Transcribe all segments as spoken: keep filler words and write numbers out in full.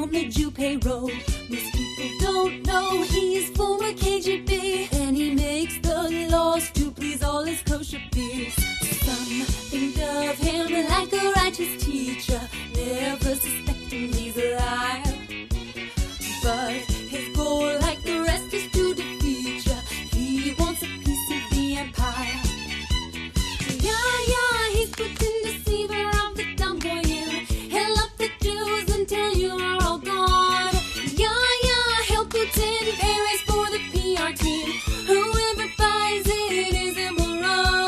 on the Jew payroll. Most people don't know he's former K G B, and he makes the laws to please all his kosher peers. Some think of him like a righteous teacher, never suspecting he's a liar. But his goal, like the rest, is to defeat ya. He wants a piece of the empire. Yeah, yeah, he's Putin, deceiver of the dumb boy. He'll up the Jews until you are all gone. Yeah, yeah, he'll Putin, Paris for the P R team. Whoever buys it is a moron.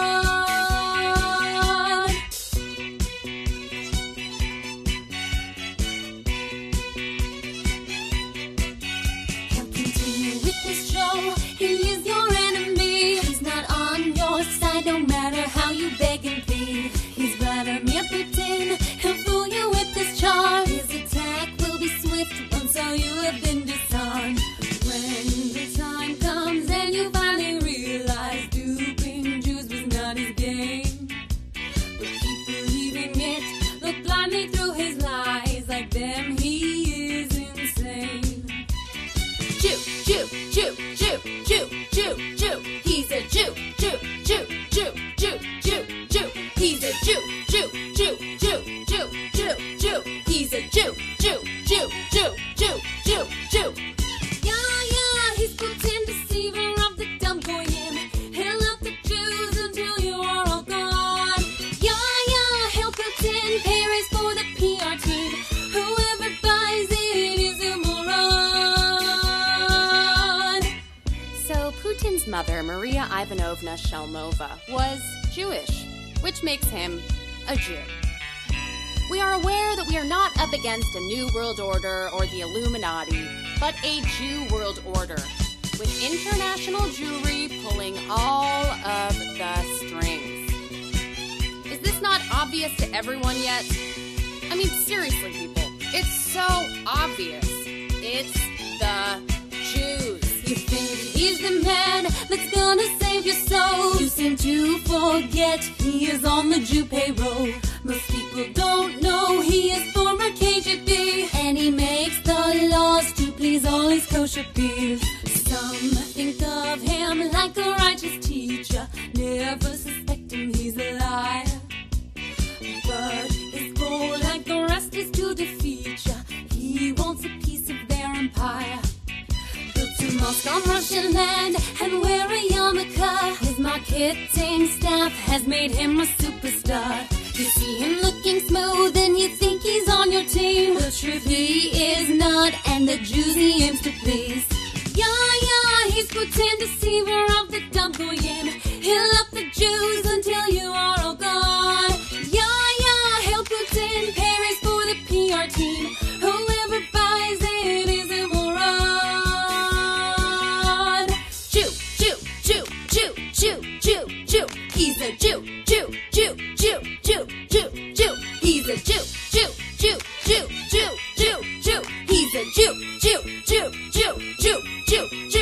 He'll continue with this show. He is your enemy. He's not on your side, no matter how you beg and plead. He's Vladimir Putin. He'll fool you with this charm. His attack will be swift once all you have been disarmed. When the time comes and you finally realize duping Jews was not his game, but keep believing it, look blindly through his lies. Like them, he is insane. Jew, Jew, Jew, Jew, Jew, Jew, Jew. He's a Jew, Jew, Jew, Jew, Jew, Jew, Jew. He's a Jew, Jew, Jew, Jew, Jew, Jew, Jew. He's a Jew, Jew, Jew, Jew, Jew, Jew, Jew. Yeah, yeah, he's Putin, deceiver of the dumb goyim. He'll up the Jews until you are all gone. Yeah, yeah, he'll Putin, Paris for the P R team. Whoever buys it is a moron. So Putin's mother, Maria Ivanovna Shalmova, was Jewish, which makes him a Jew. We are aware that we are not up against a new world order or the Illuminati, but a Jew world order, with international Jewry pulling all of the strings. Is this not obvious to everyone yet? I mean, seriously, people, it's so obvious. It's the Jews. You think he's the man that's gonna save your soul? You seem to forget he is on the Jew payroll. Most people don't know he is former K G B, and he makes the laws to please all his kosher peers. Some think of him like a righteous teacher, never suspecting he's a liar. But his goal, like the rest, is to defeat ya. He wants a piece of their empire. To Moscow on Russian land and wear a yarmulke. His marketing staff has made him a superstar. You see him looking smooth and you think he's on your team. The truth, he is not, and the Jews he aims to please. Yeah, yeah, he's Putin, deceiver of the dumb goyim. He'll up the Jews until you are all gone. Yeah, yeah, he'll Putin, Paris for the P R team. Whoever buys it is a moron. Jew, Jew, Jew, Jew, Jew, Jew, Jew. He's a Jew, Jew, Jew, Jew, Jew, Jew, Jew. He's a Jew, Jew, Jew, Jew, Jew, Jew, Jew. He's a Jew, Jew, Jew, Jew, Jew, Jew, Jew.